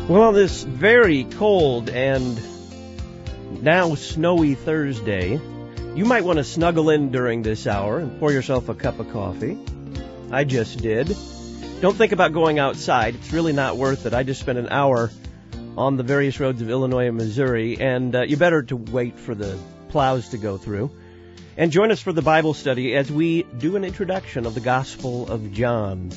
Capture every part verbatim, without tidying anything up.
Well, on this very cold and now snowy Thursday, you might want to snuggle in during this hour and pour yourself a cup of coffee. I just did. Don't think about going outside. It's really not worth it. I just spent an hour on the various roads of Illinois and Missouri, and uh, you better to wait for the plows to go through. And join us for the Bible study as we do an introduction of the Gospel of John.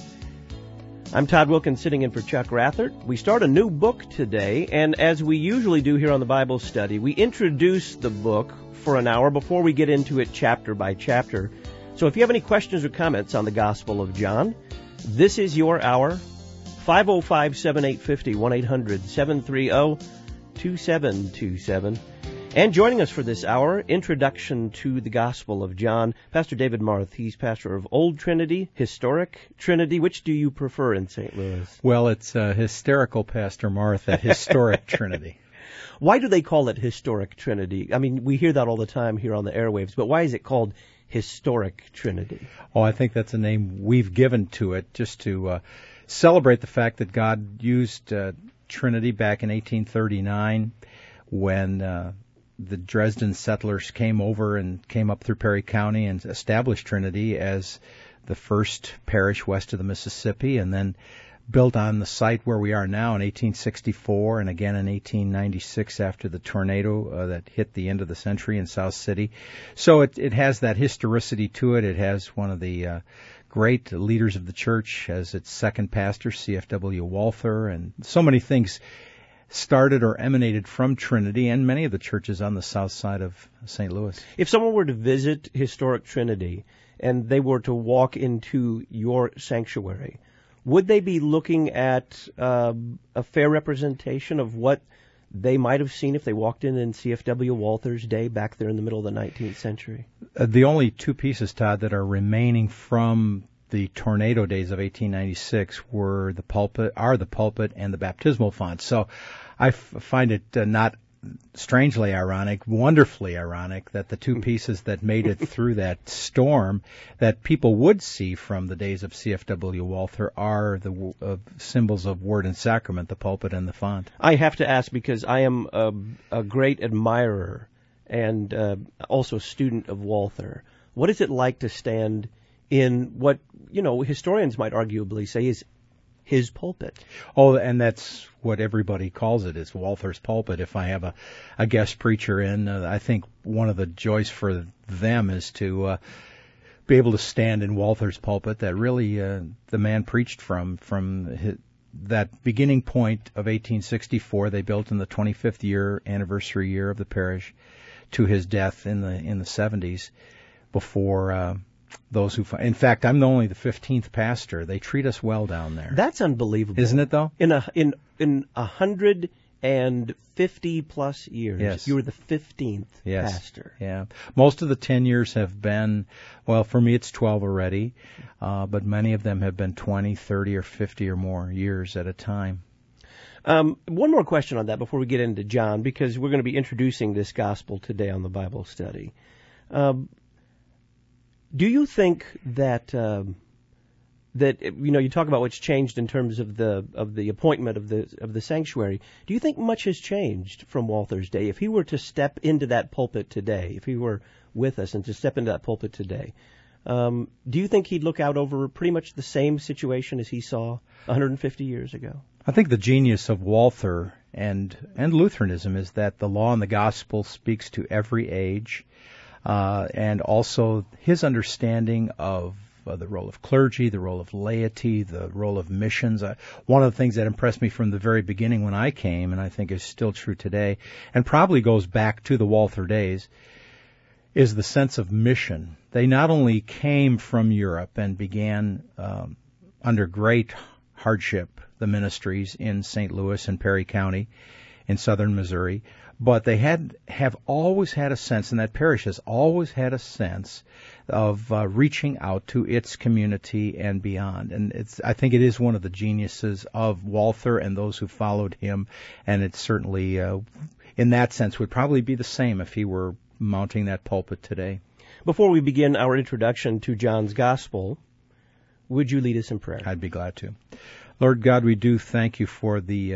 I'm Todd Wilkins, sitting in for Chuck Rathert. We start a new book today, and as we usually do here on the Bible study, we introduce the book for an hour before we get into it chapter by chapter. So if you have any questions or comments on the Gospel of John, this is your hour. five oh five, seven eight five oh, one eight hundred, seven three zero, two seven two seven. And joining us for this hour, introduction to the Gospel of John, Pastor David Marth. He's pastor of Old Trinity, Historic Trinity. Which do you prefer in Saint Louis? Well, it's uh, hysterical Pastor Marth at Historic Trinity. Why do they call it Historic Trinity? I mean, we hear that all the time here on the airwaves, but why is it called Historic Trinity? Oh, I think that's a name we've given to it just to uh, celebrate the fact that God used uh, Trinity back in eighteen thirty-nine when uh, the Dresden settlers came over and came up through Perry County and established Trinity as the first parish west of the Mississippi, and then built on the site where we are now in eighteen sixty-four and again in eighteen ninety-six after the tornado uh, that hit the end of the century in South City. So it, it has that historicity to it. It has one of the uh, great leaders of the church as its second pastor, C F W Walther, and so many things started or emanated from Trinity and many of the churches on the south side of Saint Louis. If someone were to visit Historic Trinity and they were to walk into your sanctuary, would they be looking at uh, a fair representation of what they might have seen if they walked in in C F W Walther's day back there in the middle of the nineteenth century? Uh, the only two pieces, Todd, that are remaining from the tornado days of eighteen ninety-six were the pulpit, are the pulpit and the baptismal font. So I f- find it uh, not strangely ironic, wonderfully ironic, that the two pieces that made it through that storm that people would see from the days of C F W Walther are the uh, symbols of word and sacrament, the pulpit and the font. I have to ask because I am a, a great admirer and uh, also student of Walther. What is it like to stand in what, you know, historians might arguably say is his pulpit? Oh, and that's what everybody calls it, is Walther's pulpit. If I have a, a guest preacher in, uh, I think one of the joys for them is to uh, be able to stand in Walther's pulpit that really uh, the man preached from, from his, that beginning point of eighteen sixty-four. They built in the twenty-fifth year, anniversary year of the parish, to his death in the in the seventies, before Uh, Those who, in fact, I'm only the fifteenth pastor. They treat us well down there. That's unbelievable, isn't it? Though in a in in a hundred and fifty plus years, yes, you were the fifteenth yes. pastor. Yeah, most of the ten years have been, well, for me it's twelve already, uh, but many of them have been twenty, thirty, or fifty or more years at a time. Um, one more question on that before we get into John, because we're going to be introducing this gospel today on the Bible study. Um, Do you think that um, that you know you talk about what's changed in terms of the of the appointment of the of the sanctuary? Do you think much has changed from Walther's day? If he were to step into that pulpit today, if he were with us and to step into that pulpit today, um, do you think he'd look out over pretty much the same situation as he saw one hundred fifty years ago? I think the genius of Walther and and Lutheranism is that the law and the gospel speaks to every age. Uh, and also his understanding of uh, the role of clergy, the role of laity, the role of missions. Uh, one of the things that impressed me from the very beginning when I came, and I think is still true today, and probably goes back to the Walther days, is the sense of mission. They not only came from Europe and began um, under great hardship the ministries in Saint Louis and Perry County in southern Missouri, but they had have always had a sense, and that parish has always had a sense of uh, reaching out to its community and beyond. And it's I think it is one of the geniuses of Walther and those who followed him, and it certainly, uh, in that sense, would probably be the same if he were mounting that pulpit today. Before we begin our introduction to John's Gospel, would you lead us in prayer? I'd be glad to. Lord God, we do thank you for the uh,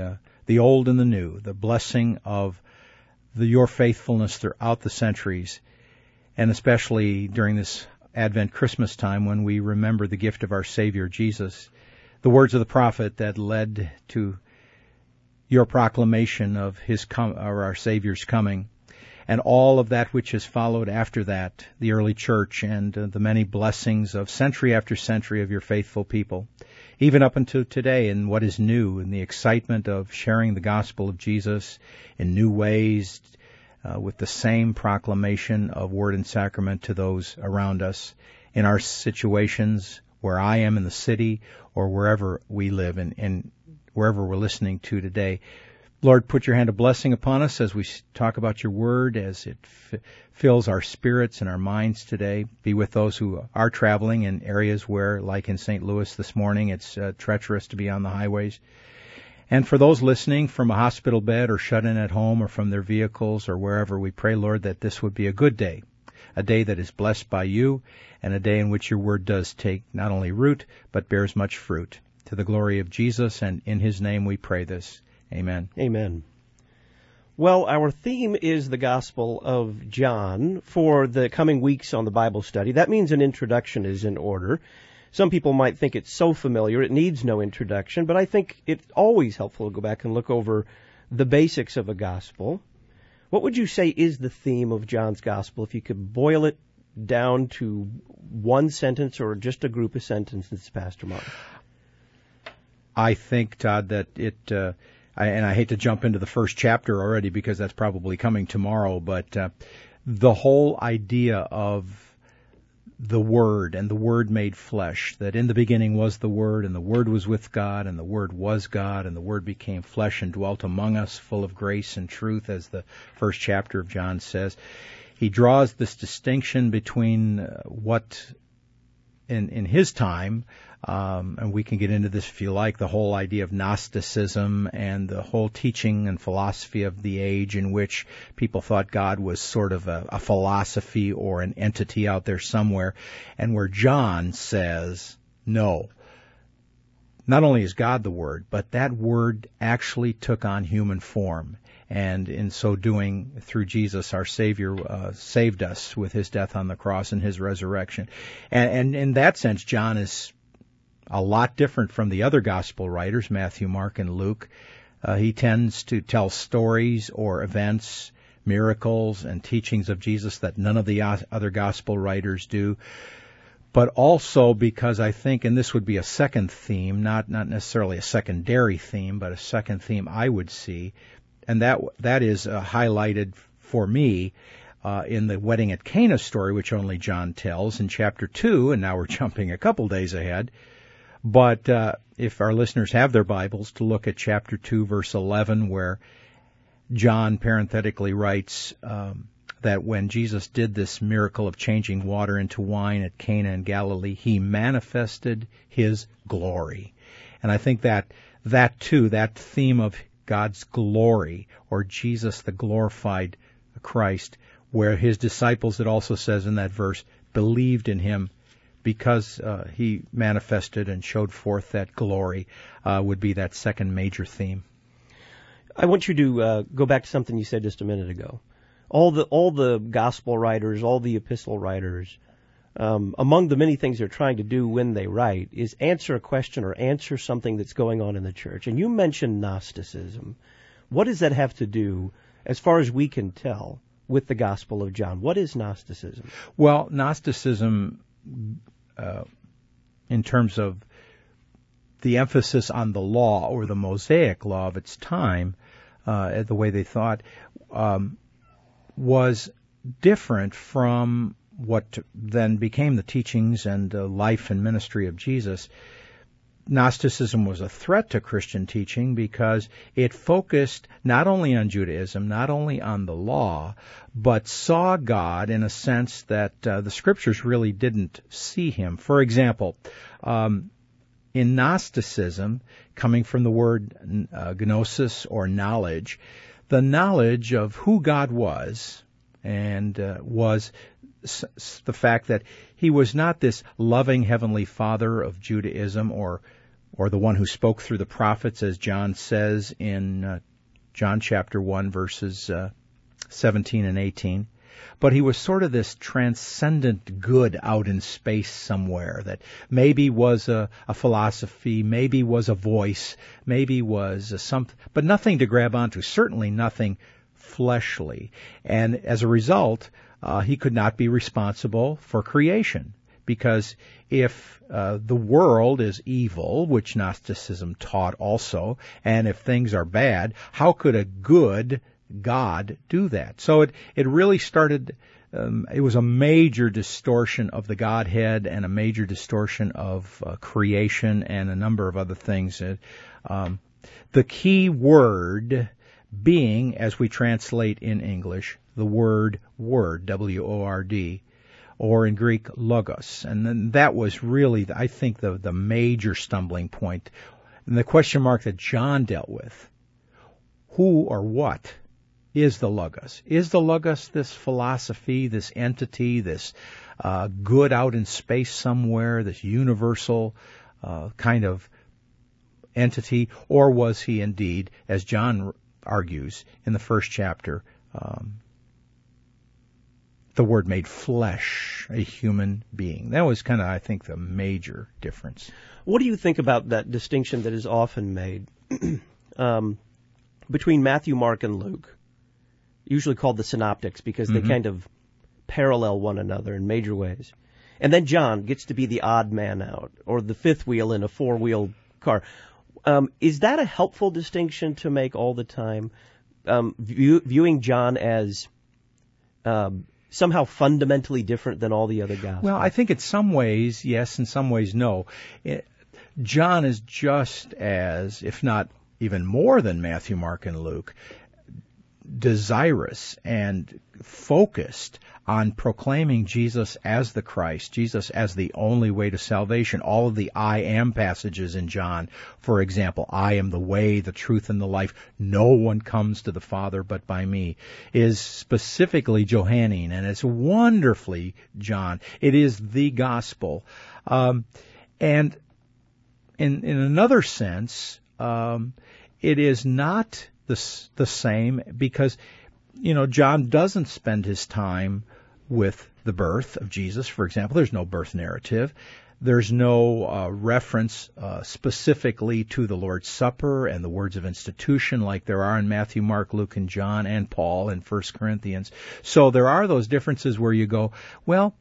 the old and the new, the blessing of the, your faithfulness throughout the centuries, and especially during this Advent Christmas time when we remember the gift of our Savior Jesus, the words of the prophet that led to your proclamation of his com- or our Savior's coming, and all of that which has followed after that, the early church and uh, the many blessings of century after century of your faithful people, even up until today, and what is new, and the excitement of sharing the gospel of Jesus in new ways, uh, with the same proclamation of word and sacrament to those around us in our situations, where I am in the city or wherever we live and, and wherever we're listening to today. Lord, put your hand of blessing upon us as we talk about your word, as it f- fills our spirits and our minds today. Be with those who are traveling in areas where, like in Saint Louis this morning, it's uh, treacherous to be on the highways. And for those listening from a hospital bed or shut in at home or from their vehicles or wherever, we pray, Lord, that this would be a good day, a day that is blessed by you, and a day in which your word does take not only root, but bears much fruit. To the glory of Jesus, and in his name we pray this. Amen. Amen. Well, our theme is the Gospel of John for the coming weeks on the Bible study. That means an introduction is in order. Some people might think it's so familiar it needs no introduction, but I think it's always helpful to go back and look over the basics of a gospel. What would you say is the theme of John's Gospel, if you could boil it down to one sentence or just a group of sentences, Pastor Mark? I think, Todd, that it, uh, I, and I hate to jump into the first chapter already because that's probably coming tomorrow, but uh, the whole idea of the Word and the Word made flesh, that in the beginning was the Word, and the Word was with God, and the Word was God, and the Word became flesh and dwelt among us, full of grace and truth, as the first chapter of John says. He draws this distinction between uh, what in, in his time, um, and we can get into this if you like, the whole idea of Gnosticism and the whole teaching and philosophy of the age in which people thought God was sort of a, a philosophy or an entity out there somewhere, and where John says, no, not only is God the Word, but that Word actually took on human form. And in so doing, through Jesus, our Savior uh, saved us with his death on the cross and his resurrection. And, and in that sense, John is a lot different from the other gospel writers, Matthew, Mark, and Luke. Uh, he tends to tell stories or events, miracles, and teachings of Jesus that none of the other gospel writers do. But also because I think, and this would be a second theme, not, not necessarily a secondary theme, but a second theme I would see, and that that is uh, highlighted for me uh, in the wedding at Cana story, which only John tells in chapter two, and now we're jumping a couple days ahead. But uh, if our listeners have their Bibles, to look at chapter two, verse eleven, where John parenthetically writes um, that when Jesus did this miracle of changing water into wine at Cana in Galilee, he manifested his glory. And I think that that too, that theme of God's glory, or Jesus the glorified Christ, where his disciples, it also says in that verse, believed in him because uh, he manifested and showed forth that glory, uh, would be that second major theme. I want you to uh, go back to something you said just a minute ago. All the all the gospel writers, all the epistle writers, um, among the many things they're trying to do when they write is answer a question or answer something that's going on in the church. And you mentioned Gnosticism. What does that have to do, as far as we can tell, with the Gospel of John? What is Gnosticism? Well, Gnosticism, uh, in terms of the emphasis on the law or the Mosaic law of its time, uh, the way they thought, um, was different from what then became the teachings and uh, life and ministry of Jesus. Gnosticism was a threat to Christian teaching because it focused not only on Judaism, not only on the law, but saw God in a sense that uh, the Scriptures really didn't see him. For example, um, in Gnosticism, coming from the word uh, gnosis or knowledge, the knowledge of who God was and uh, was the fact that he was not this loving heavenly Father of Judaism or or the one who spoke through the prophets, as John says in uh, John chapter one, verses uh, seventeen and eighteen. But he was sort of this transcendent good out in space somewhere that maybe was a, a philosophy, maybe was a voice, maybe was a something, but nothing to grab onto, certainly nothing fleshly. And as a result, uh, he could not be responsible for creation. Because if uh, the world is evil, which Gnosticism taught also, and if things are bad, how could a good God do that? So it, it really started, um, it was a major distortion of the Godhead and a major distortion of uh, creation and a number of other things. Um, the key word being, as we translate in English, the word word, W O R D, or in Greek, logos. And then that was really, I think, the, the major stumbling point. And the question mark that John dealt with, who or what is the logos? Is the logos this philosophy, this entity, this uh, good out in space somewhere, this universal uh, kind of entity? Or was he indeed, as John argues in the first chapter, um, the Word made flesh, a human being? That was kind of, I think, the major difference. What do you think about that distinction that is often made um, between Matthew, Mark, and Luke, usually called the synoptics because mm-hmm. they kind of parallel one another in major ways? And then John gets to be the odd man out, or the fifth wheel in a four-wheel car. Um, is that a helpful distinction to make all the time, um, view, viewing John as um, somehow fundamentally different than all the other Gospels? Well, I think in some ways, yes, in some ways, no. It, John is just as, if not even more than Matthew, Mark, and Luke, desirous and focused on proclaiming Jesus as the Christ, Jesus as the only way to salvation. All of the I am passages in John, for example, I am the way, the truth, and the life. No one comes to the Father but by me, is specifically Johannine, and it's wonderfully John. It is the gospel. Um, and in, in another sense, um, it is not the, the same because, you know, John doesn't spend his time with the birth of Jesus, for example. There's no birth narrative. There's no uh, reference uh, specifically to the Lord's Supper and the words of institution like there are in Matthew, Mark, Luke, and John, and Paul in First Corinthians. So there are those differences where you go, well,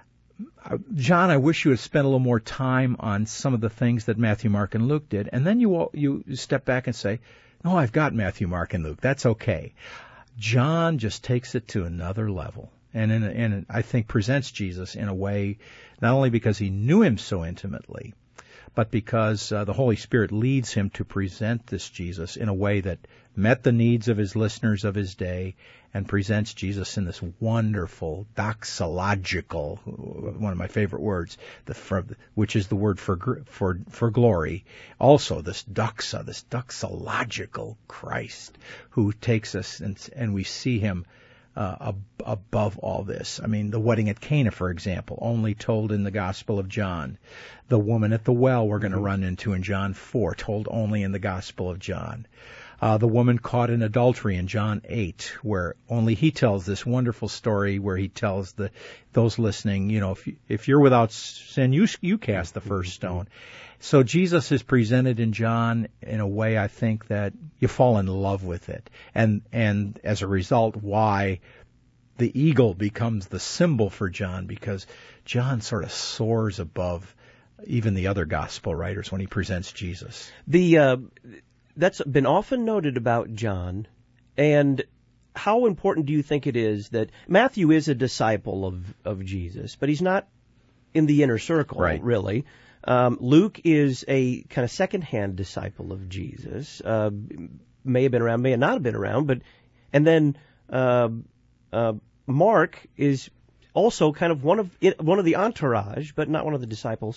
John, I wish you had spent a little more time on some of the things that Matthew, Mark, and Luke did. And then you you step back and say, no, I've got Matthew, Mark, and Luke. That's okay. John just takes it to another level. And, in a, and I think presents Jesus in a way, not only because he knew him so intimately, but because uh, the Holy Spirit leads him to present this Jesus in a way that met the needs of his listeners of his day and presents Jesus in this wonderful, doxological, one of my favorite words, the, for, which is the word for, for, for glory. Also, this doxa, this doxological Christ who takes us and, and we see him Uh, ab- above all this. I mean, the wedding at Cana, for example, only told in the Gospel of John. The woman at the well we're going to run into in John four, told only in the Gospel of John. Uh, the woman caught in adultery in John eight, where only he tells this wonderful story where he tells the those listening, you know, if, you, if you're without sin, you, you cast the first stone. So Jesus is presented in John in a way, I think, that you fall in love with it. And and as a result, why the eagle becomes the symbol for John, because John sort of soars above even the other gospel writers when he presents Jesus. The uh, that's been often noted about John. And how important do you think it is that Matthew is a disciple of, of Jesus, but he's not in the inner circle, right, really. Um, Luke is a kind of second-hand disciple of Jesus. Uh, may have been around, may not have been around, but and then uh, uh, Mark is also kind of one of it, one of the entourage, but not one of the disciples.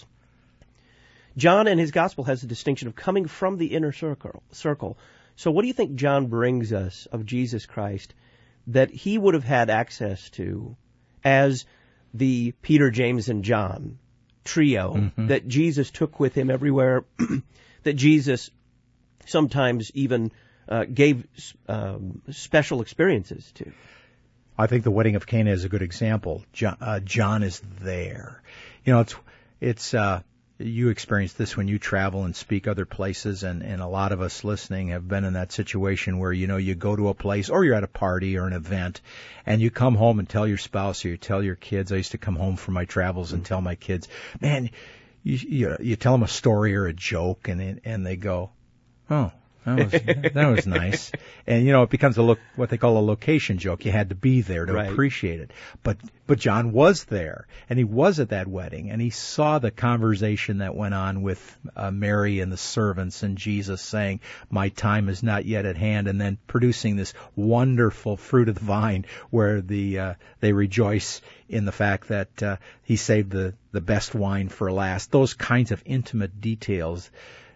John in his gospel has the distinction of coming from the inner circle. Circle. So, what do you think John brings us of Jesus Christ that he would have had access to as the Peter, James, and John trio mm-hmm. that Jesus took with him everywhere that Jesus sometimes even uh, gave um, special experiences to. I think the wedding of Cana is a good example. John, uh, John is there. You know, it's it's uh, you experience this when you travel and speak other places, and, and a lot of us listening have been in that situation where, you know, you go to a place or you're at a party or an event, and you come home and tell your spouse or you tell your kids. I used to come home from my travels and tell my kids, man, you you, you tell them a story or a joke, and and they go, oh. That was that was nice, and you know it becomes a look what they call a location joke. You had to be there to right. appreciate it, but but John was there, and he was at that wedding, and he saw the conversation that went on with uh, Mary and the servants, and Jesus saying, "My time is not yet at hand," and then producing this wonderful fruit of the vine, where the uh, they rejoice in the fact that uh, he saved the the best wine for last. Those kinds of intimate details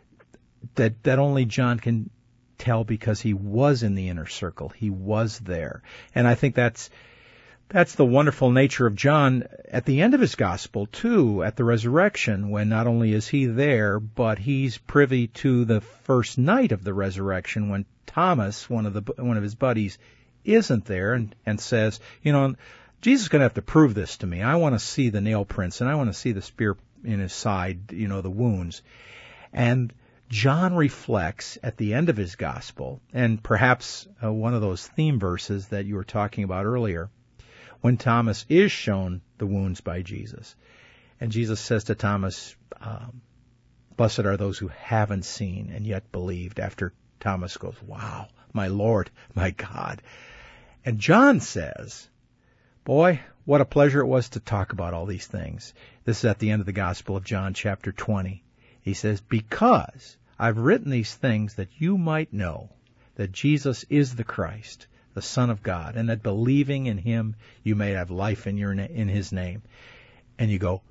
that that only John can tell because he was in the inner circle. He was there. And I think that's that's the wonderful nature of John at the end of his gospel, too, at the resurrection, when not only is he there, but he's privy to the first night of the resurrection when Thomas, one of the one of his buddies, isn't there and, and says, you know, Jesus is going to have to prove this to me. I want to see the nail prints, and I want to see the spear in his side, you know, the wounds. And John reflects at the end of his gospel, and perhaps uh, one of those theme verses that you were talking about earlier, when Thomas is shown the wounds by Jesus. And Jesus says to Thomas, um, blessed are those who haven't seen and yet believed, after Thomas goes, wow, my Lord, my God. And John says, boy, what a pleasure it was to talk about all these things. This is at the end of the Gospel of John, chapter twenty. He says, because I've written these things that you might know that Jesus is the Christ, the Son of God, and that believing in him you may have life in your na- in his name. And you go,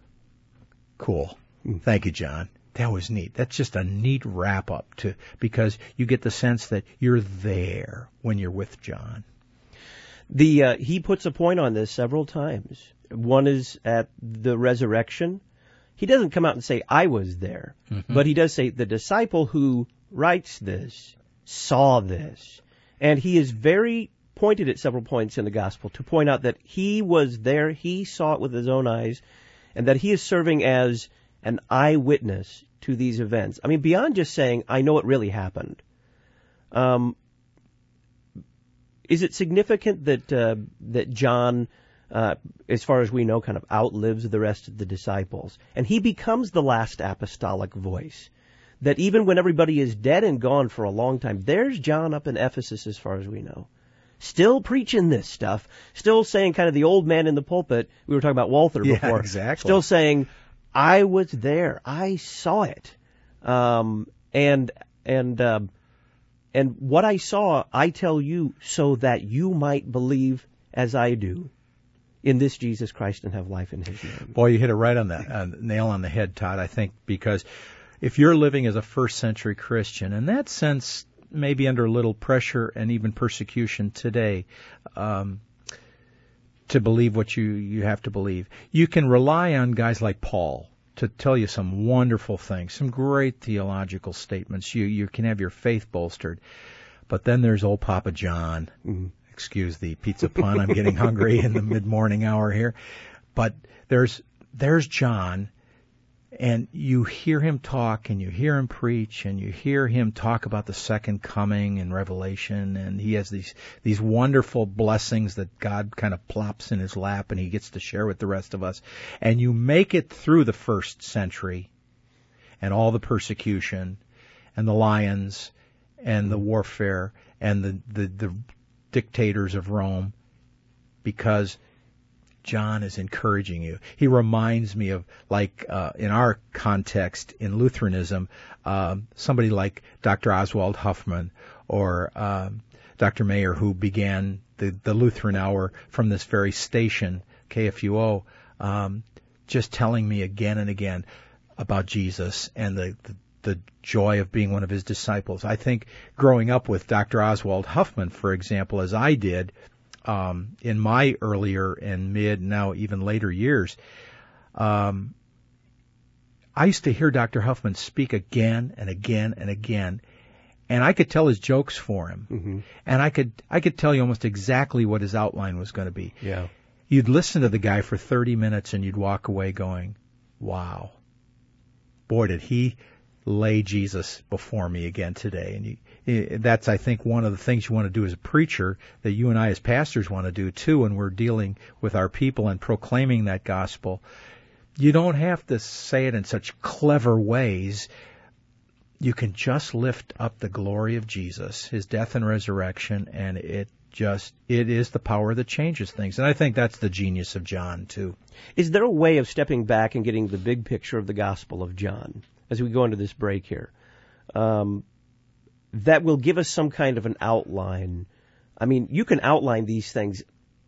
cool. Thank you, John. That was neat. That's just a neat wrap up to because you get the sense that you're there when you're with John. The uh, he puts a point on this several times. One is at the resurrection. He doesn't come out and say, I was there. Mm-hmm. But he does say, the disciple who writes this saw this. And he is very pointed at several points in the gospel to point out that he was there, he saw it with his own eyes, and that he is serving as an eyewitness to these events. I mean, beyond just saying, I know it really happened. Um, is it significant that uh, that John... Uh, as far as we know, kind of outlives the rest of the disciples. And he becomes the last apostolic voice. That even when everybody is dead and gone for a long time, there's John up in Ephesus as far as we know. Still preaching this stuff. Still saying kind of the old man in the pulpit. We were talking about Walther yeah, before. Exactly. Still saying, I was there. I saw it. Um, and, and, uh, and what I saw, I tell you so that you might believe as I do in this Jesus Christ and have life in his name. Boy, you hit it right on that uh, nail on the head, Todd, I think, because if you're living as a first century Christian, in that sense, maybe under a little pressure and even persecution today, um, to believe what you, you have to believe, you can rely on guys like Paul to tell you some wonderful things, some great theological statements. You, you can have your faith bolstered. But then there's old Papa John. Mm-hmm. Excuse the pizza pun. I'm getting hungry in the mid-morning hour here. But there's there's John, and you hear him talk, and you hear him preach, and you hear him talk about the second coming in Revelation, and he has these these wonderful blessings that God kind of plops in his lap, and he gets to share with the rest of us. And you make it through the first century, and all the persecution, and the lions, and the warfare, and the the, the dictators of Rome, because John is encouraging you. He reminds me of, like, uh, in our context in Lutheranism, um, somebody like Doctor Oswald Huffman or um, Doctor Mayer, who began the, the Lutheran Hour from this very station, K F U O, um, just telling me again and again about Jesus and the, the the joy of being one of his disciples. I think growing up with Doctor Oswald Huffman, for example, as I did um, in my earlier and mid, now even later years, um, I used to hear Doctor Huffman speak again and again and again, and I could tell his jokes for him. Mm-hmm. And I could I could tell you almost exactly what his outline was going to be. Yeah. You'd listen to the guy for thirty minutes and you'd walk away going, wow, boy, did he lay Jesus before me again today. And you, that's, I think, one of the things you want to do as a preacher, that you and I as pastors want to do too when we're dealing with our people and proclaiming that gospel. You don't have to say it in such clever ways. You can just lift up the glory of Jesus, his death and resurrection, and it just, it is the power that changes things. And I think that's the genius of John, too. Is there a way of stepping back and getting the big picture of the Gospel of John as we go into this break here, um, that will give us some kind of an outline? I mean, you can outline these things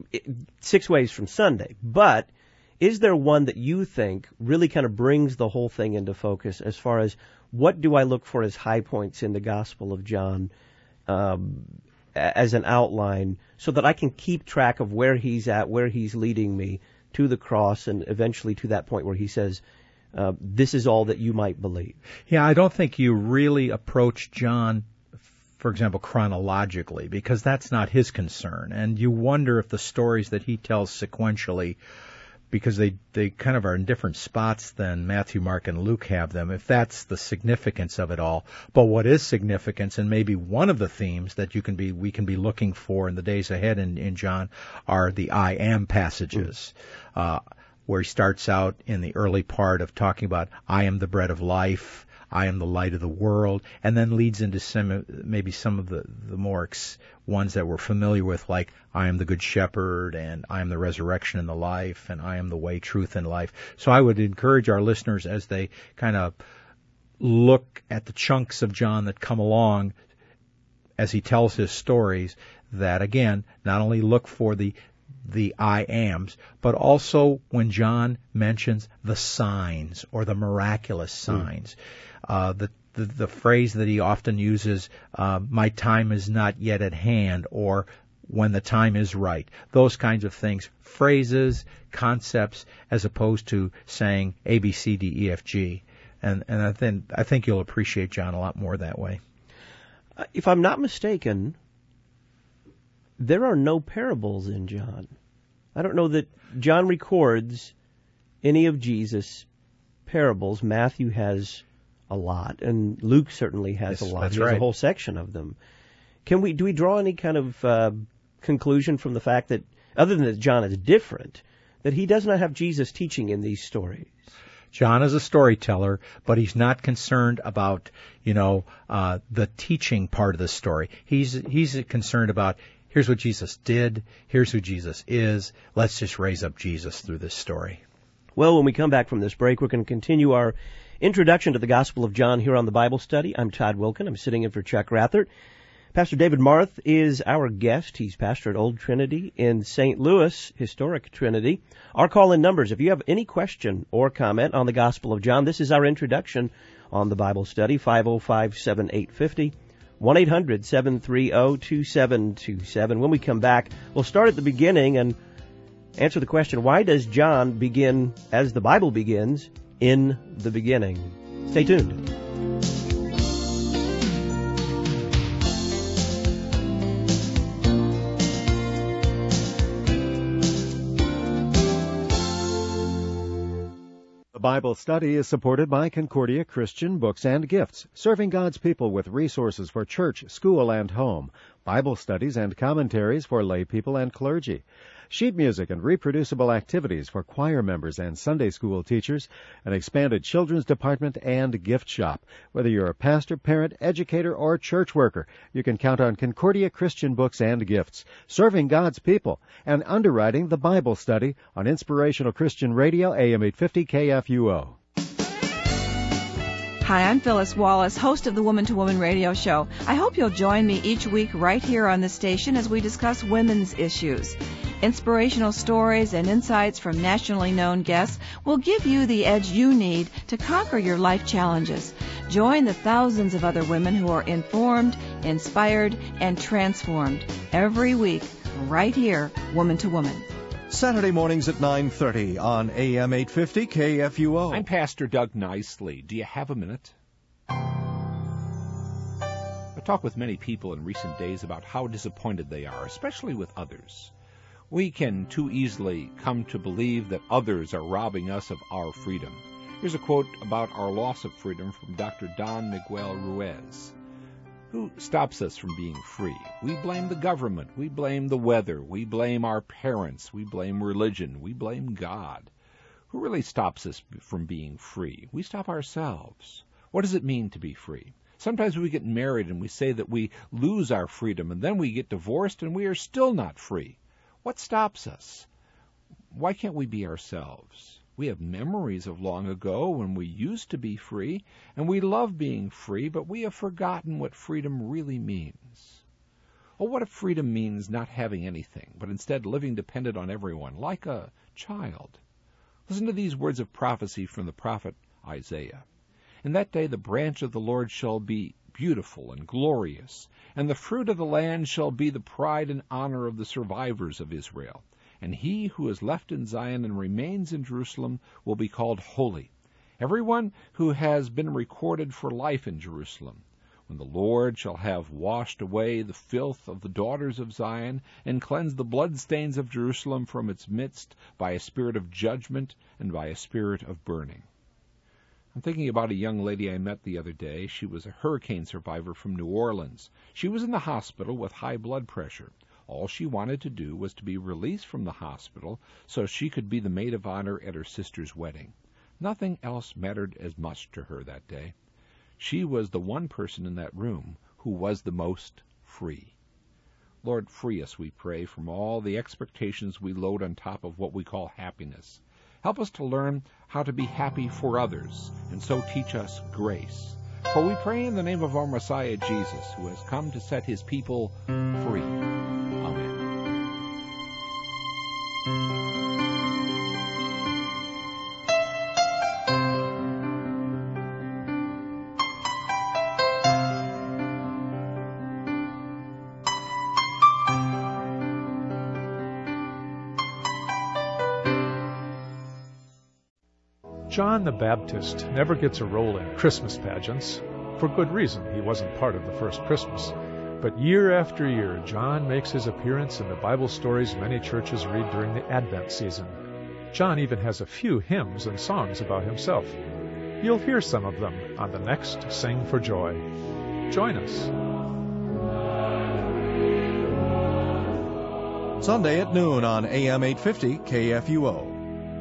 six ways from Sunday, but is there one that you think really kind of brings the whole thing into focus as far as what do I look for as high points in the Gospel of John um, as an outline so that I can keep track of where he's at, where he's leading me to the cross, and eventually to that point where he says, uh, this is all that you might believe? Yeah, I don't think you really approach John, for example, chronologically, because that's not his concern. And you wonder if the stories that he tells sequentially, because they, they kind of are in different spots than Matthew, Mark, and Luke have them, if that's the significance of it all. But what is significance, and maybe one of the themes that you can be we can be looking for in the days ahead in, in John, are the I am passages, mm. uh, where he starts out in the early part of talking about I am the bread of life, I am the light of the world, and then leads into some, maybe some of the, the more ex, ones that we're familiar with, like I am the good shepherd, and I am the resurrection and the life, and I am the way, truth, and life. So I would encourage our listeners, as they kind of look at the chunks of John that come along as he tells his stories, that again, not only look for the the I ams, but also when John mentions the signs or the miraculous signs. Mm. Uh, the, the the phrase that he often uses, uh, my time is not yet at hand, or when the time is right. Those kinds of things. Phrases, concepts, as opposed to saying A, B, C, D, E, F, G. And, and I think, I think you'll appreciate John a lot more that way. Uh, if I'm not mistaken, there are no parables in John. I don't know that John records any of Jesus' parables. Matthew has a lot, and Luke certainly has yes, a lot. That's he has right. a whole section of them. Can we do we draw any kind of uh, conclusion from the fact that, other than that John is different, that he does not have Jesus teaching in these stories? John is a storyteller, but he's not concerned about, you know, uh, the teaching part of the story. He's he's concerned about, here's what Jesus did, here's who Jesus is, let's just raise up Jesus through this story. Well, when we come back from this break, we're going to continue our introduction to the Gospel of John here on the Bible Study. I'm Todd Wilkin. I'm sitting in for Chuck Rathert. Pastor David Marth is our guest. He's pastor at Old Trinity in Saint Louis, historic Trinity. Our call-in numbers, if you have any question or comment on the Gospel of John, this is our introduction on the Bible Study, five oh five, seven eight five oh, one eight hundred, seven three zero, two seven two seven. When we come back, we'll start at the beginning and answer the question, why does John begin, as the Bible begins, in the beginning? Stay tuned. Bible Study is supported by Concordia Christian Books and Gifts, serving God's people with resources for church, school, and home, Bible studies and commentaries for lay people and clergy, sheet music and reproducible activities for choir members and Sunday school teachers, an expanded children's department, and gift shop. Whether you're a pastor, parent, educator, or church worker, you can count on Concordia Christian Books and Gifts, serving God's people, and underwriting the Bible Study on Inspirational Christian Radio, A M eight fifty K F U O. Hi, I'm Phyllis Wallace, host of the Woman to Woman radio show. I hope you'll join me each week right here on the station as we discuss women's issues. Inspirational stories and insights from nationally known guests will give you the edge you need to conquer your life challenges. Join the thousands of other women who are informed, inspired, and transformed every week right here, Woman to Woman. Saturday mornings at nine thirty on A M eight fifty K F U O. I'm Pastor Doug Nicely. Do you have a minute? I talked with many people in recent days about how disappointed they are, especially with others. We can too easily come to believe that others are robbing us of our freedom. Here's a quote about our loss of freedom from Doctor Don Miguel Ruiz. Who stops us from being free? We blame the government. We blame the weather. We blame our parents. We blame religion. We blame God. Who really stops us from being free? We stop ourselves. What does it mean to be free? Sometimes we get married and we say that we lose our freedom, and then we get divorced and we are still not free. What stops us? Why can't we be ourselves? We have memories of long ago when we used to be free, and we love being free, but we have forgotten what freedom really means. Oh, what if freedom means not having anything, but instead living dependent on everyone, like a child? Listen to these words of prophecy from the prophet Isaiah. In that day the branch of the Lord shall be beautiful and glorious, and the fruit of the land shall be the pride and honor of the survivors of Israel. And he who is left in Zion and remains in Jerusalem will be called holy, everyone who has been recorded for life in Jerusalem. When the Lord shall have washed away the filth of the daughters of Zion, and cleansed the bloodstains of Jerusalem from its midst by a spirit of judgment and by a spirit of burning. I'm thinking about a young lady I met the other day. She was a hurricane survivor from New Orleans. She was in the hospital with high blood pressure. All she wanted to do was to be released from the hospital so she could be the maid of honor at her sister's wedding. Nothing else mattered as much to her that day. She was the one person in that room who was the most free. Lord, free us, we pray, from all the expectations we load on top of what we call happiness. Help us to learn how to be happy for others, and so teach us grace. For we pray in the name of our Messiah Jesus, who has come to set his people free. Amen. John the Baptist never gets a role in Christmas pageants. For good reason, he wasn't part of the first Christmas. But year after year, John makes his appearance in the Bible stories many churches read during the Advent season. John even has a few hymns and songs about himself. You'll hear some of them on the next Sing for Joy. Join us. Sunday at noon on A M eight fifty K F U O.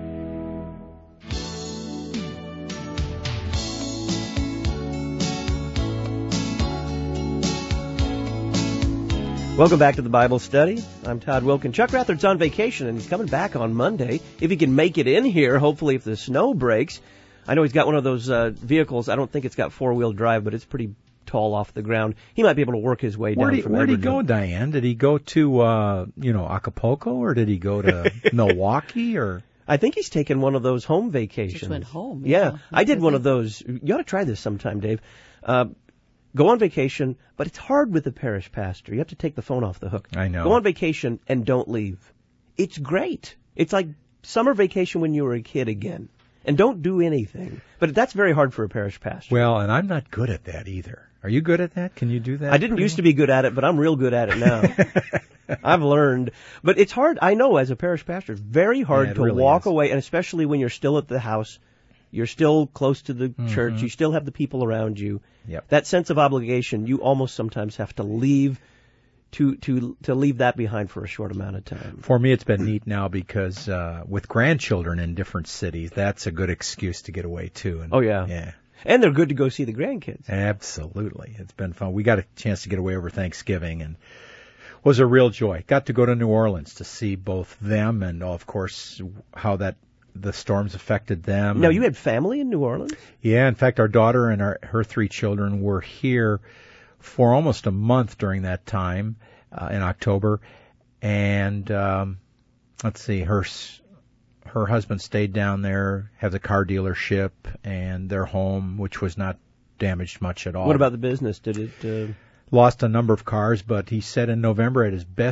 Welcome back to the Bible Study. I'm Todd Wilkin. Chuck Rathard's on vacation, and he's coming back on Monday. If he can make it in here, hopefully if the snow breaks. I know he's got one of those uh, vehicles. I don't think it's got four-wheel drive, but it's pretty tall off the ground. He might be able to work his way where'd down he, from Where'd he Riverdale. go, Diane? Did he go to, uh, you know, Acapulco, or did he go to Milwaukee, or... I think he's taken one of those home vacations. Just went home. Yeah, yeah. I did one of those. You ought to try this sometime, Dave. Uh, Go on vacation, but it's hard with the parish pastor. You have to take the phone off the hook. I know. Go on vacation and don't leave. It's great. It's like summer vacation when you were a kid again. And don't do anything. But that's very hard for a parish pastor. Well, and I'm not good at that either. Are you good at that? Can you do that? I didn't used to be good at it, but I'm real good at it now. I've learned. But it's hard. I know as a parish pastor, it's very hard Yeah, it to really walk is. away, and especially when you're still at the house. You're still close to the Mm-hmm. church. You still have the people around you. Yep. That sense of obligation, you almost sometimes have to leave to to to leave that behind for a short amount of time. For me, it's been neat now because uh, with grandchildren in different cities, that's a good excuse to get away too. And, Oh, yeah. Yeah. And they're good to go see the grandkids. Absolutely. It's been fun. We got a chance to get away over Thanksgiving, and it was a real joy. Got to go to New Orleans to see both them and, of course, how that the storms affected them. Now, and, you had family in New Orleans? Yeah, in fact, our daughter and our, her three children were here for almost a month during that time uh, in October. And um, let's see, her her husband stayed down there, has a car dealership, and their home, which was not damaged much at all. What about the business? Did it... Uh... Lost a number of cars, but he said in November at his best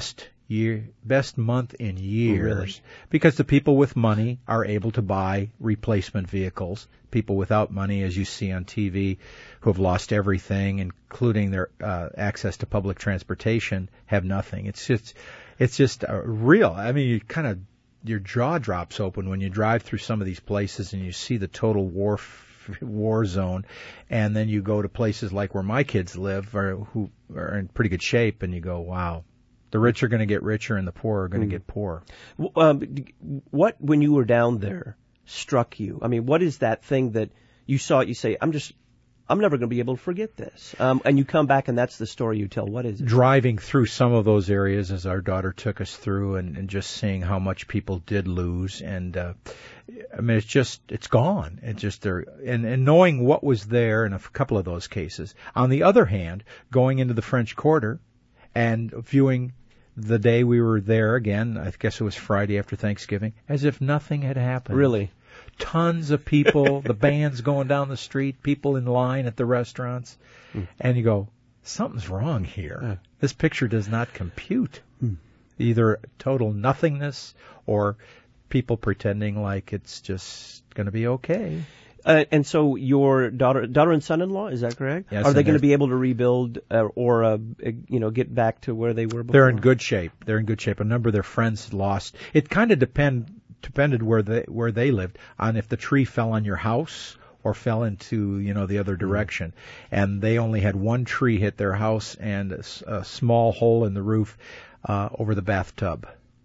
year, best month in years. Oh, really? Because the people with money are able to buy replacement vehicles. People without money, as you see on T V, who have lost everything, including their uh, access to public transportation, have nothing. It's just, it's just uh, real. I mean, you kind of, your jaw drops open when you drive through some of these places and you see the total war war zone, and then you go to places like where my kids live, or who are in pretty good shape, and you go, wow. The rich are going to get richer, and the poor are going to Mm. get poor. Um, what, when you were down there, struck you? I mean, what is that thing that you saw it, you say, I'm just, I'm never going to be able to forget this. Um, and you come back, and that's the story you tell. What is it? Driving through some of those areas, as our daughter took us through, and, and just seeing how much people did lose, and uh, I mean, it's just, it's gone. It's just there, and, and knowing what was there in a couple of those cases. On the other hand, going into the French Quarter and viewing the day we were there again, I guess it was Friday after Thanksgiving, as if nothing had happened. Really? Tons of people, the bands going down the street, people in line at the restaurants, mm. and you go, something's wrong here. Yeah. This picture does not compute. Mm. Either total nothingness or people pretending like it's just going to be okay. Uh, and so your daughter, daughter and son-in-law, is that correct? Yes. Are they and going to they're- be able to rebuild uh, or, uh, you know, get back to where they were before? They're in good shape. They're in good shape. A number of their friends lost. It kind of depend depended where they where they lived on if the tree fell on your house or fell into, you know, the other direction. And they only had one tree hit their house and a, s- a small hole in the roof uh, over the bathtub.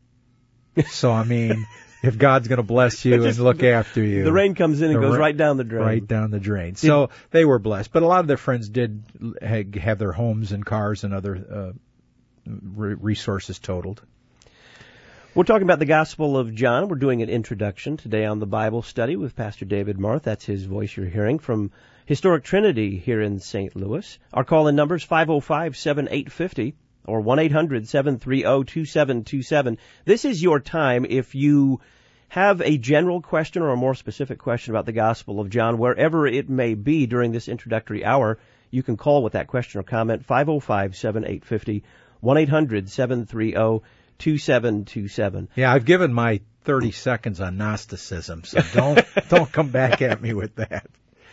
So I mean, if God's going to bless you Just and look after you, The rain comes in and The goes ra- right down the drain. right down the drain. So they were blessed. But a lot of their friends did ha- have their homes and cars and other uh, re- resources totaled. We're talking about the Gospel of John. We're doing an introduction today on the Bible study with Pastor David Marth. That's his voice you're hearing from Historic Trinity here in Saint Louis. Our call-in number is five oh five, seven eight five oh or one eight hundred, seven three oh, two seven two seven. This is your time if you have a general question or a more specific question about the Gospel of John, wherever it may be during this introductory hour. You can call with that question or comment, five oh five, seven eight five oh, one eight hundred, seven three oh, two seven two seven. Yeah, I've given my thirty seconds on Gnosticism, so don't don't come back at me with that.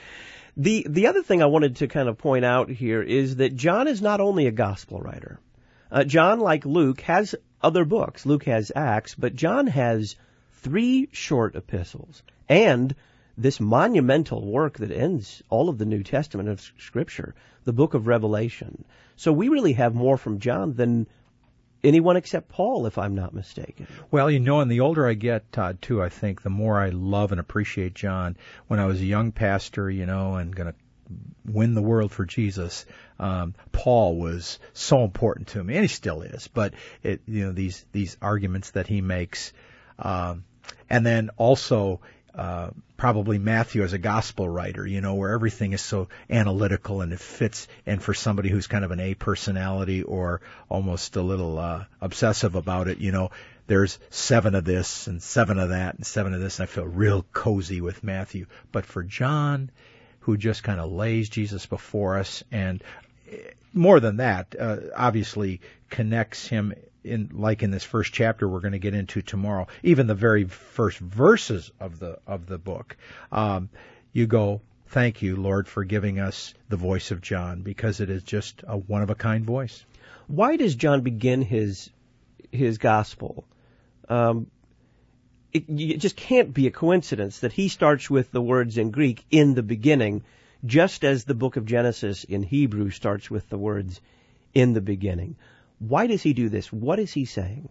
The the other thing I wanted to kind of point out here is that John is not only a gospel writer. Uh, John, like Luke, has other books. Luke has Acts, but John has three short epistles and this monumental work that ends all of the New Testament of Scripture, the book of Revelation. So we really have more from John than anyone except Paul, if I'm not mistaken. Well, you know, and the older I get, Todd, too, I think the more I love and appreciate John. When I was a young pastor, you know, and going to win the world for Jesus, um, Paul was so important to me, and he still is. But it, you know, these these arguments that he makes, um, and then also uh, probably Matthew as a gospel writer, you know, where everything is so analytical and it fits. And for somebody who's kind of an A personality or almost a little uh, obsessive about it, you know, there's seven of this and seven of that and seven of this, and I feel real cozy with Matthew. But for John, who just kind of lays Jesus before us, and more than that, uh, obviously connects him in, like in this first chapter we're going to get into tomorrow, even the very first verses of the of the book. Um, you go, thank you, Lord, for giving us the voice of John, because it is just a one of a kind voice. Why does John begin his his gospel? Um, It, it just can't be a coincidence that he starts with the words in Greek, in the beginning, just as the book of Genesis in Hebrew starts with the words, in the beginning. Why does he do this? What is he saying?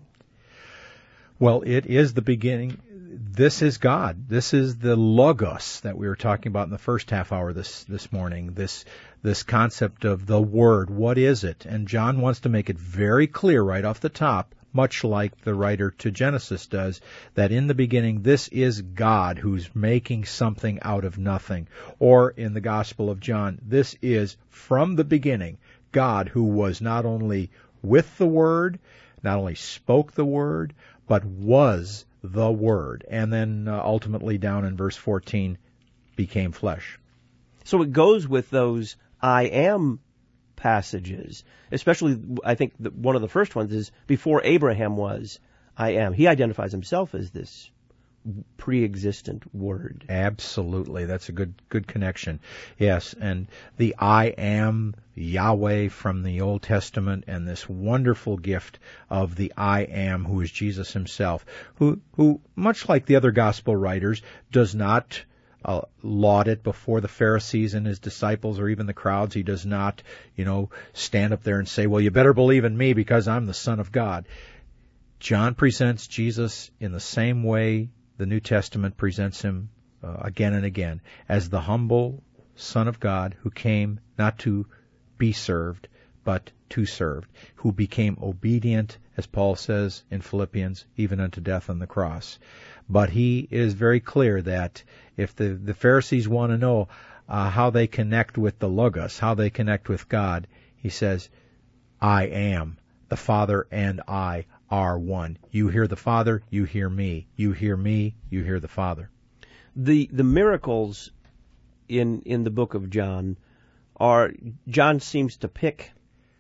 Well, it is the beginning. This is God. This is the Logos that we were talking about in the first half hour this, this morning. This, this concept of the Word. What is it? And John wants to make it very clear right off the top, much like the writer to Genesis does, that in the beginning this is God who's making something out of nothing. Or in the Gospel of John, this is from the beginning God who was not only with the Word, not only spoke the Word, but was the Word. And then uh, ultimately down in verse fourteen, became flesh. So it goes with those I am passages, especially I think the, one of the first ones is before Abraham was, I am. He identifies himself as this pre-existent word. Absolutely. That's a good good connection. Yes, and the I am Yahweh from the Old Testament and this wonderful gift of the I am, who is Jesus himself, who who much like the other gospel writers does not uh, laud it before the Pharisees and his disciples or even the crowds. He does not, you know, stand up there and say, well, you better believe in me because I'm the Son of God. John presents Jesus in the same way the New Testament presents him uh, again and again as the humble Son of God who came not to be served, but to serve, who became obedient, as Paul says in Philippians, even unto death on the cross. But he is very clear that if the, the Pharisees want to know uh, how they connect with the Logos, how they connect with God, he says, I am, the Father and I are one. You hear the Father, you hear me. You hear me, you hear the Father. The the miracles in in the book of John are, John seems to pick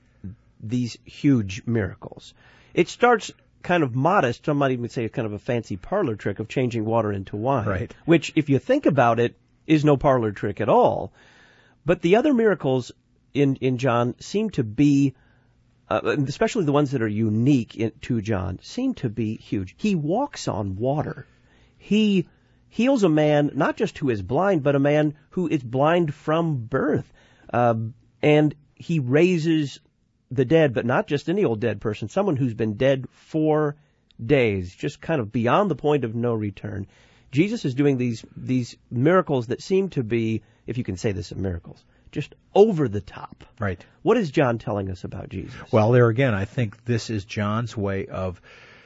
these huge miracles. It starts kind of modest, some might even say it's kind of a fancy parlor trick of changing water into wine, right. Which, if you think about it, is no parlor trick at all. But the other miracles in, in John seem to be Uh, especially the ones that are unique in, to John, seem to be huge. He walks on water. He heals a man, not just who is blind, but a man who is blind from birth. Uh, and he raises the dead, but not just any old dead person, someone who's been dead four days, just kind of beyond the point of no return. Jesus is doing these these miracles that seem to be, if you can say this, are miracles, just over the top. Right. What is John telling us about Jesus? Well, there again, I think this is John's way of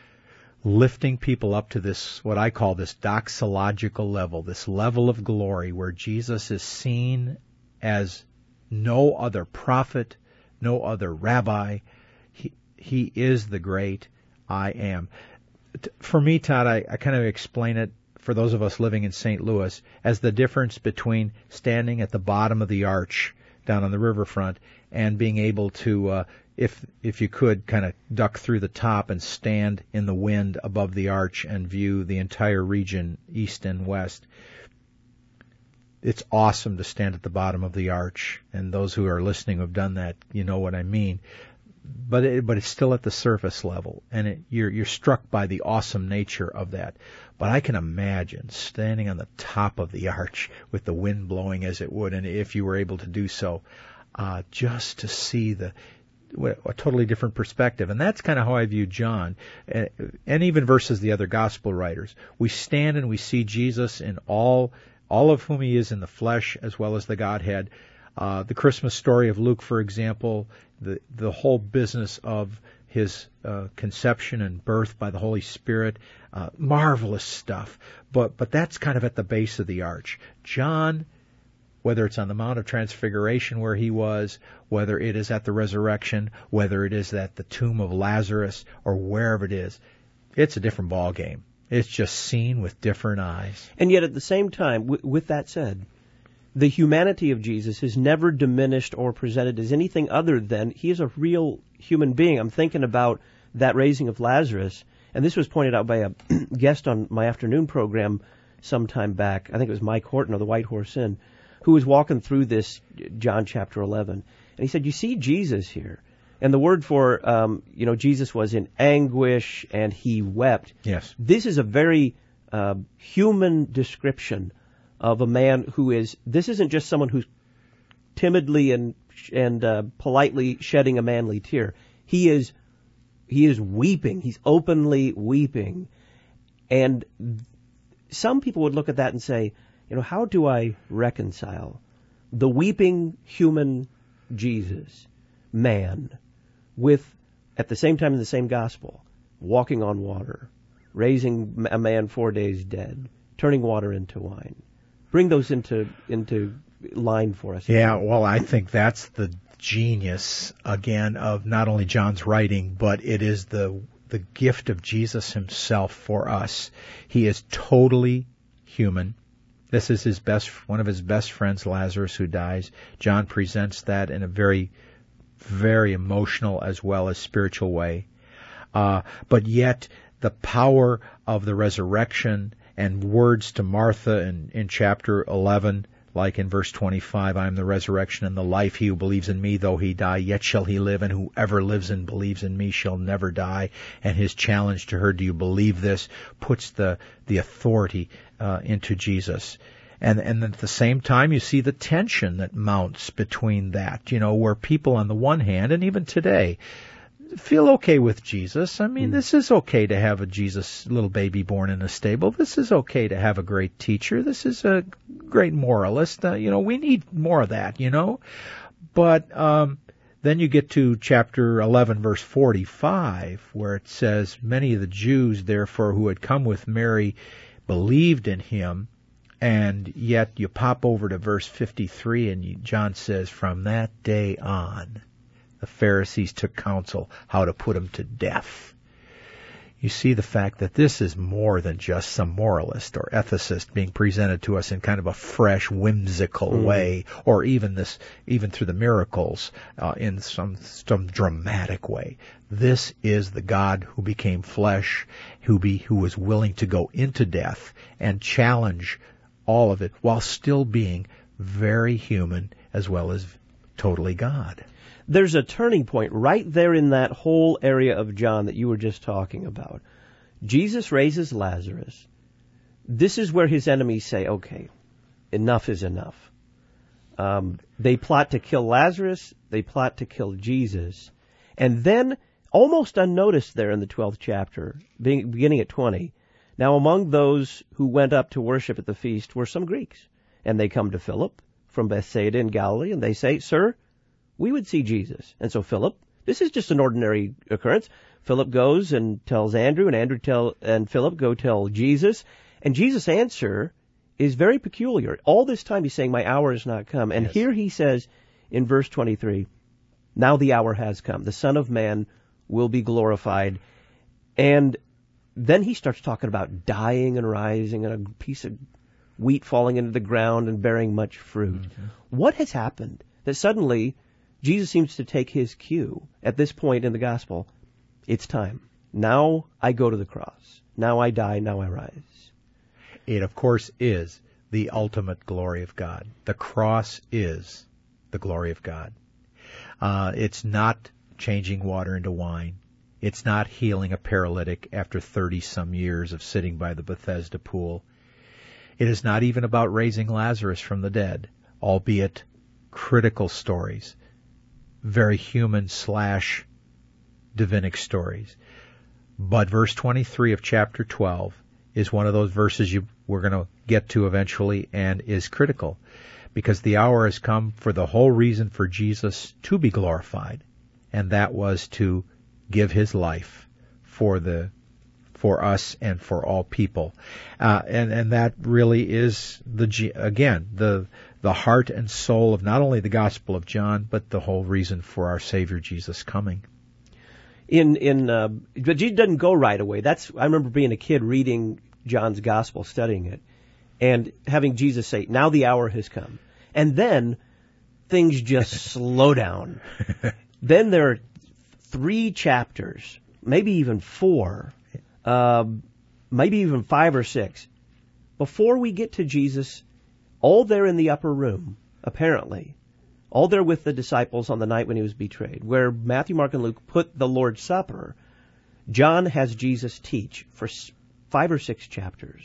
lifting people up to this, what I call this doxological level, this level of glory where Jesus is seen as no other prophet, no other rabbi. He, he is the great I am. For me, Todd, I, I kind of explain it, for those of us living in Saint Louis, as the difference between standing at the bottom of the arch down on the riverfront and being able to, uh, if if you could, kind of duck through the top and stand in the wind above the arch and view the entire region, east and west. It's awesome to stand at the bottom of the arch, and those who are listening who have done that, you know what I mean. But it, but it's still at the surface level, and it, you're you're struck by the awesome nature of that. But I can imagine standing on the top of the arch with the wind blowing as it would, and if you were able to do so, uh, just to see the a totally different perspective. And that's kind of how I view John, and even versus the other gospel writers. We stand and we see Jesus in all all of whom he is in the flesh as well as the Godhead. Uh, the Christmas story of Luke, for example, the the whole business of his uh, conception and birth by the Holy Spirit, uh, marvelous stuff. But but that's kind of at the base of the arch. John, whether it's on the Mount of Transfiguration where he was, whether it is at the resurrection, whether it is at the tomb of Lazarus, or wherever it is, it's a different ball game. It's just seen with different eyes. And yet at the same time, w- with that said, the humanity of Jesus is never diminished or presented as anything other than he is a real human being. I'm thinking about that raising of Lazarus, and this was pointed out by a guest on my afternoon program some time back. I think it was Mike Horton of the White Horse Inn, who was walking through this John chapter eleven. And he said, you see Jesus here. And the word for, um, you know, Jesus was in anguish and he wept. Yes. This is a very uh, human description of a man who is, this isn't just someone who's timidly and and uh, politely shedding a manly tear. He is he is weeping. He's openly weeping. And some people would look at that and say, you know, how do I reconcile the weeping human Jesus, man, with, at the same time in the same gospel, walking on water, raising a man four days dead, turning water into wine? Bring those into into line for us. Yeah, well, I think that's the genius, again, of not only John's writing, but it is the the gift of Jesus himself for us. He is totally human. This is his best, one of his best friends, Lazarus, who dies. John presents that in a very very emotional as well as spiritual way. Uh, but yet the power of the resurrection and words to Martha in, in chapter eleven, like in verse twenty-five, I am the resurrection and the life. He who believes in me, though he die, yet shall he live, and whoever lives and believes in me shall never die. And his challenge to her, do you believe this, puts the, the authority uh, into Jesus. And, and at the same time, you see the tension that mounts between that, you know, where people on the one hand, and even today, feel okay with Jesus. I mean, mm. this is okay to have a Jesus little baby born in a stable. This is okay to have a great teacher. This is a great moralist. Uh, you know, we need more of that, you know. But um, then you get to chapter eleven, verse forty-five, where it says, many of the Jews, therefore, who had come with Mary, believed in him. And yet you pop over to verse fifty-three, and you, John says, from that day on, the Pharisees took counsel how to put him to death. You see the fact that this is more than just some moralist or ethicist being presented to us in kind of a fresh, whimsical mm. way, or even this, even through the miracles, uh, in some some dramatic way. This is the God who became flesh, who be who was willing to go into death and challenge all of it while still being very human as well as totally God. There's a turning point right there in that whole area of John that you were just talking about. Jesus raises Lazarus. This is where his enemies say, okay, enough is enough. Um, they plot to kill Lazarus. They plot to kill Jesus. And then, almost unnoticed there in the twelfth chapter, beginning at twenty, now among those who went up to worship at the feast were some Greeks. And they come to Philip from Bethsaida in Galilee, and they say, Sir, we would see Jesus. And so Philip, this is just an ordinary occurrence. Philip goes and tells Andrew, and Andrew tell and Philip go tell Jesus. And Jesus' answer is very peculiar. All this time he's saying, my hour has not come. And yes. Here he says in verse twenty-three, now the hour has come. The Son of Man will be glorified. And then he starts talking about dying and rising and a piece of wheat falling into the ground and bearing much fruit. Mm-hmm. What has happened that suddenly Jesus seems to take his cue at this point in the gospel? It's time. Now I go to the cross. Now I die. Now I rise. It, of course, is the ultimate glory of God. The cross is the glory of God. Uh, it's not changing water into wine. It's not healing a paralytic after thirty-some years of sitting by the Bethesda pool. It is not even about raising Lazarus from the dead, albeit critical stories, very human slash divinic stories. But verse twenty-three of chapter twelve is one of those verses you, we're going to get to eventually, and is critical, because the hour has come for the whole reason for Jesus to be glorified, and that was to give his life for the for us and for all people, uh, and and that really is the again the the heart and soul of not only the Gospel of John, but the whole reason for our Savior Jesus coming. In in uh, but Jesus doesn't go right away. That's I remember being a kid reading John's Gospel, studying it, and having Jesus say, "Now the hour has come," and then things just slow down. Then there are three chapters, maybe even four, uh, maybe even five or six, before we get to Jesus, all there in the upper room, apparently, all there with the disciples on the night when he was betrayed, where Matthew, Mark, and Luke put the Lord's Supper. John has Jesus teach for five or six chapters.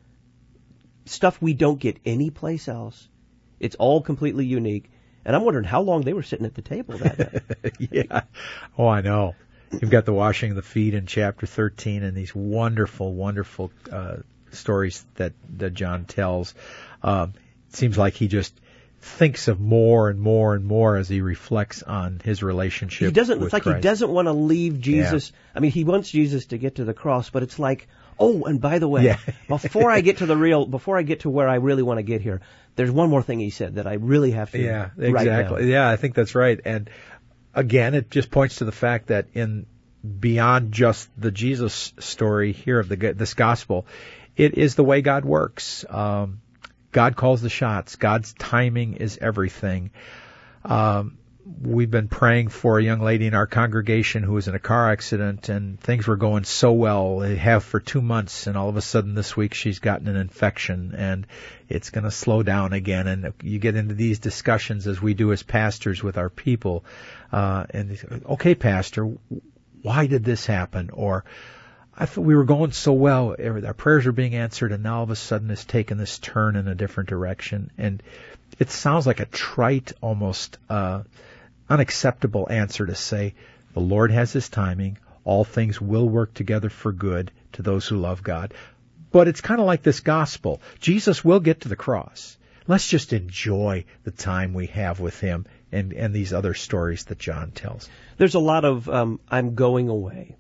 Stuff we don't get anyplace else. It's all completely unique. And I'm wondering how long they were sitting at the table that night. Yeah. Oh, I know. You've got the washing of the feet in chapter thirteen, and these wonderful, wonderful uh, stories that, that John tells. Um, it seems like he just thinks of more and more and more as he reflects on his relationship he doesn't, with It's like Christ. He doesn't want to leave Jesus. Yeah. I mean, he wants Jesus to get to the cross, but it's like, oh, and by the way, yeah. before I get to the real, before I get to where I really want to get here, there's one more thing he said that I really have to yeah, write exactly. down. Yeah, I think that's right. And again, it just points to the fact that in beyond just the Jesus story here of the this gospel, it is the way God works. Um, God calls the shots. God's timing is everything. Um, we've been praying for a young lady in our congregation who was in a car accident, and things were going so well. They have for two months, and all of a sudden this week she's gotten an infection, and it's going to slow down again. And you get into these discussions, as we do as pastors with our people, uh, and they say, okay, Pastor, why did this happen? Or, I thought we were going so well, our prayers are being answered, and now all of a sudden it's taken this turn in a different direction. And it sounds like a trite, almost uh, unacceptable answer to say, the Lord has His timing, all things will work together for good to those who love God. But it's kind of like this gospel. Jesus will get to the cross. Let's just enjoy the time we have with Him and, and these other stories that John tells. There's a lot of, um, I'm going away,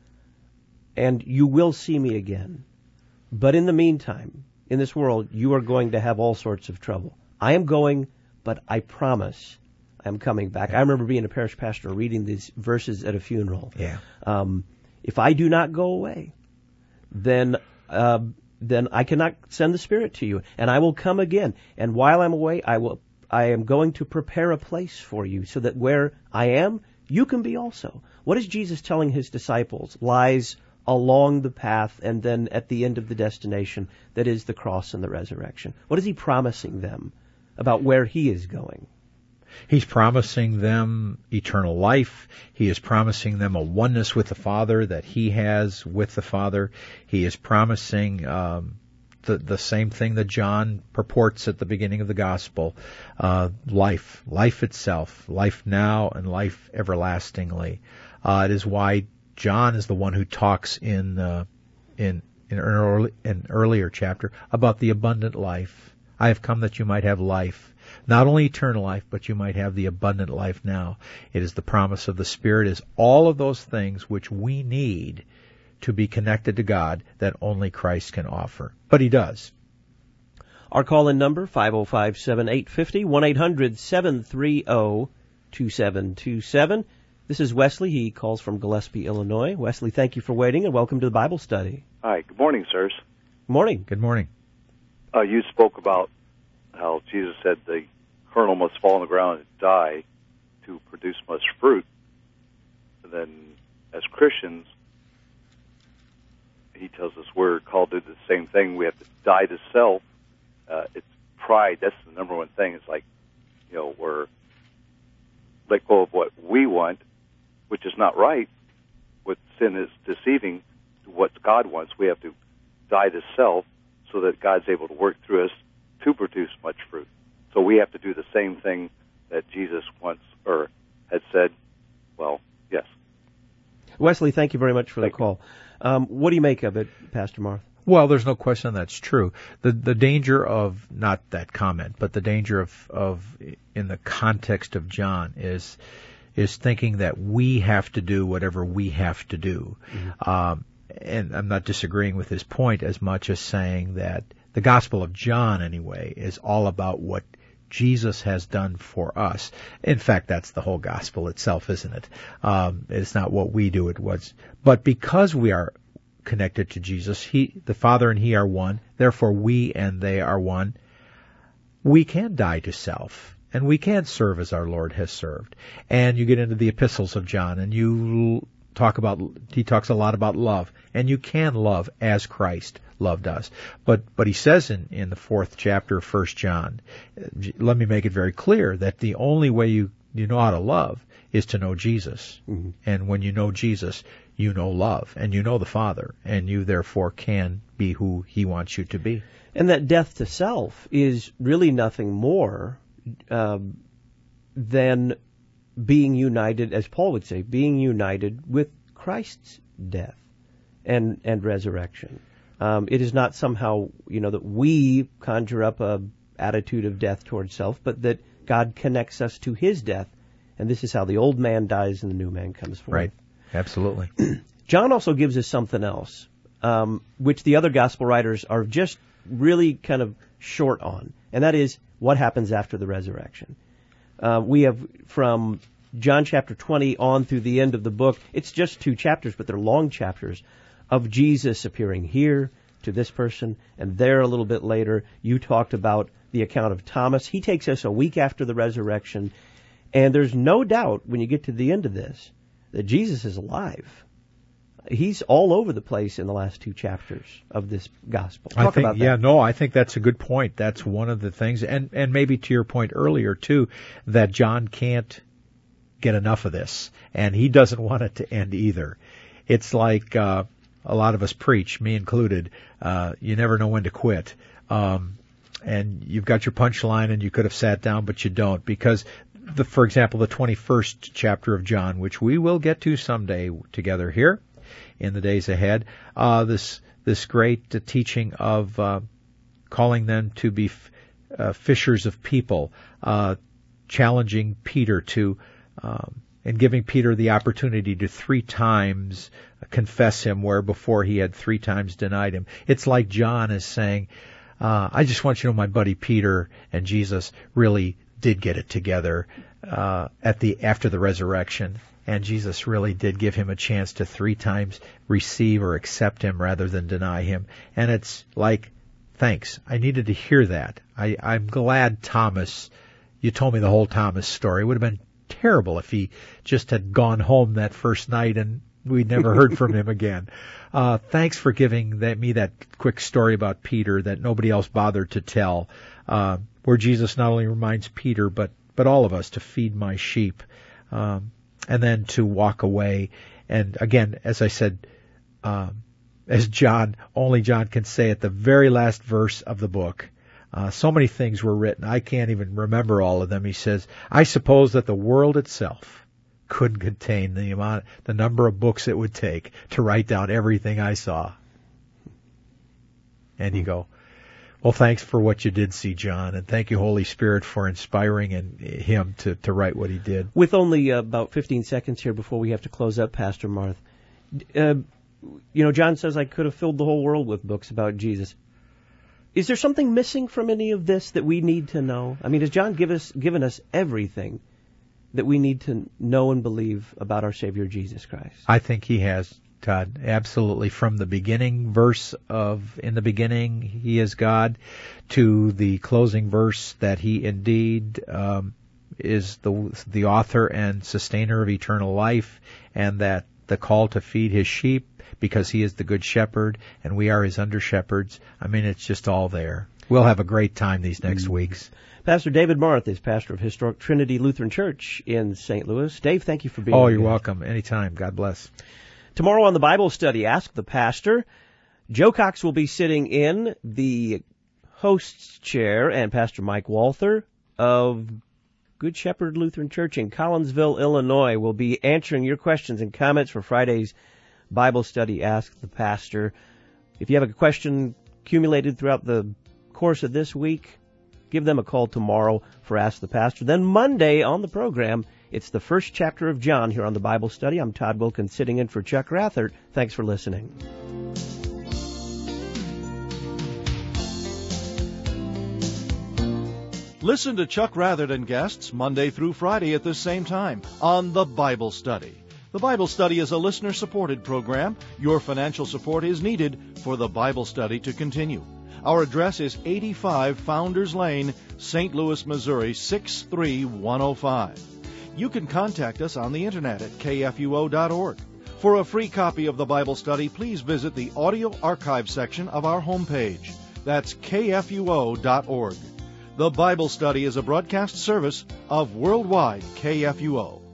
and you will see me again. But in the meantime, in this world, you are going to have all sorts of trouble. I am going, but I promise I'm coming back. I remember being a parish pastor reading these verses at a funeral. Yeah. Um, if I do not go away, then uh, then I cannot send the Spirit to you, and I will come again. And while I'm away, I will I am going to prepare a place for you, so that where I am, you can be also. What is Jesus telling His disciples? Lies along the path, and then at the end of the destination, that is the cross and the resurrection. What is He promising them about where He is going? He's promising them eternal life. He is promising them a oneness with the Father that He has with the Father. He is promising um, the the same thing that John purports at the beginning of the Gospel, uh, life, life itself, life now and life everlastingly. Uh, it is why John is the one who talks in uh, in in an, early, an earlier chapter about the abundant life. I have come that you might have life, not only eternal life, but you might have the abundant life now. It is the promise of the Spirit, is all of those things which we need to be connected to God that only Christ can offer. But He does. Our call-in number, five oh five, seven eight five oh, one eight hundred, seven three zero, two seven two seven. This is Wesley. He calls from Gillespie, Illinois. Wesley, thank you for waiting, and welcome to the Bible study. Hi. Good morning, sirs. Good morning. Good morning. Uh, you spoke about how Jesus said the kernel must fall on the ground and die to produce much fruit. And then, as Christians, He tells us we're called to do the same thing. We have to die to self. Uh, it's pride. That's the number one thing. It's like, you know, we're let go of what we want, which is not right. What sin is deceiving to what God wants. We have to die to self so that God's able to work through us to produce much fruit. So we have to do the same thing that Jesus wants or had said. Well, yes. Wesley, thank you very much for Thank the call. Um, what do you make of it, Pastor Marth? Well, there's no question that's true. The the danger of, not that comment, but the danger of, of in the context of John is is thinking that we have to do whatever we have to do. Mm-hmm. Um, and I'm not disagreeing with his point as much as saying that the Gospel of John, anyway, is all about what Jesus has done for us. In fact, that's the whole Gospel itself, isn't it? Um, it's not what we do, it was. But because we are connected to Jesus, He, the Father and He are one, therefore we and they are one, we can die to self. And we can serve as our Lord has served. And you get into the epistles of John, and you talk about, he talks a lot about love. And you can love as Christ loved us. But but he says in, in the fourth chapter of First John, let me make it very clear that the only way you, you know how to love is to know Jesus. Mm-hmm. And when you know Jesus, you know love, and you know the Father, and you therefore can be who He wants you to be. And that death to self is really nothing more Um, than being united, as Paul would say, being united with Christ's death and and resurrection. Um, it is not somehow, you know, that we conjure up a attitude of death towards self, but that God connects us to His death, and this is how the old man dies and the new man comes forth. Right, absolutely. John also gives us something else, um, which the other gospel writers are just really kind of short on, and that is what happens after the resurrection. Uh, we have from John chapter twenty on through the end of the book, it's just two chapters, but they're long chapters, of Jesus appearing here to this person and there a little bit later. You talked about the account of Thomas. He takes us a week after the resurrection, And there's no doubt when you get to the end of this that Jesus is alive. He's all over the place in the last two chapters of this gospel. Talk I think, about that. Yeah, no, I think that's a good point. That's one of the things, and, and maybe to your point earlier, too, that John can't get enough of this, and he doesn't want it to end either. It's like uh, a lot of us preach, me included, uh, you never know when to quit. Um, and you've got your punchline, and you could have sat down, but you don't, because, the, for example, the twenty-first chapter of John, which we will get to someday together here, in the days ahead, uh, this this great uh, teaching of uh, calling them to be f- uh, fishers of people, uh, challenging Peter to, um, and giving Peter the opportunity to three times confess him, where before he had three times denied him. It's like John is saying, uh, I just want you to know my buddy Peter and Jesus really did get it together uh, at the after the resurrection. And Jesus really did give him a chance to three times receive or accept him rather than deny him. And it's like, thanks. I needed to hear that. I, I'm glad Thomas, you told me the whole Thomas story. It would have been terrible if he just had gone home that first night and we'd never heard from him again. Uh, thanks for giving that, me that quick story about Peter that nobody else bothered to tell, uh, where Jesus not only reminds Peter, but, but all of us to feed my sheep. Um, And then to walk away. And again, as I said, um, as John, only John can say at the very last verse of the book, uh, so many things were written. I can't even remember all of them. He says, I suppose that the world itself couldn't contain the amount, the number of books it would take to write down everything I saw. And you go, well, thanks for what you did see, John, and thank you, Holy Spirit, for inspiring in him to, to write what he did. With only uh, about fifteen seconds here before we have to close up, Pastor Marth, uh, you know, John says I could have filled the whole world with books about Jesus. Is there something missing from any of this that we need to know? I mean, has John give us, given us everything that we need to know and believe about our Savior Jesus Christ? I think he has, Todd, absolutely. From the beginning verse of, in the beginning, he is God, to the closing verse that he indeed um, is the the author and sustainer of eternal life, and that the call to feed his sheep, because he is the good shepherd, and we are his under-shepherds. I mean, it's just all there. We'll have a great time these next mm. weeks. Pastor David Marth is pastor of Historic Trinity Lutheran Church in Saint Louis. Dave, thank you for being here. Oh, you're welcome. Anytime. God bless. Tomorrow on the Bible study, Ask the Pastor, Joe Cox will be sitting in the host's chair, and Pastor Mike Walther of Good Shepherd Lutheran Church in Collinsville, Illinois, will be answering your questions and comments for Friday's Bible study, Ask the Pastor. If you have a question accumulated throughout the course of this week, give them a call tomorrow for Ask the Pastor. Then Monday on the program, it's the first chapter of John here on the Bible study. I'm Todd Wilkins sitting in for Chuck Rathert. Thanks for listening. Listen to Chuck Rathert and guests Monday through Friday at this same time on The Bible Study. The Bible Study is a listener-supported program. Your financial support is needed for the Bible Study to continue. Our address is eighty-five Founders Lane, Saint Louis, Missouri, six three one oh five. You can contact us on the internet at K F U O dot org. For a free copy of the Bible Study, please visit the audio archive section of our homepage. That's K F U O dot org. The Bible Study is a broadcast service of Worldwide K F U O.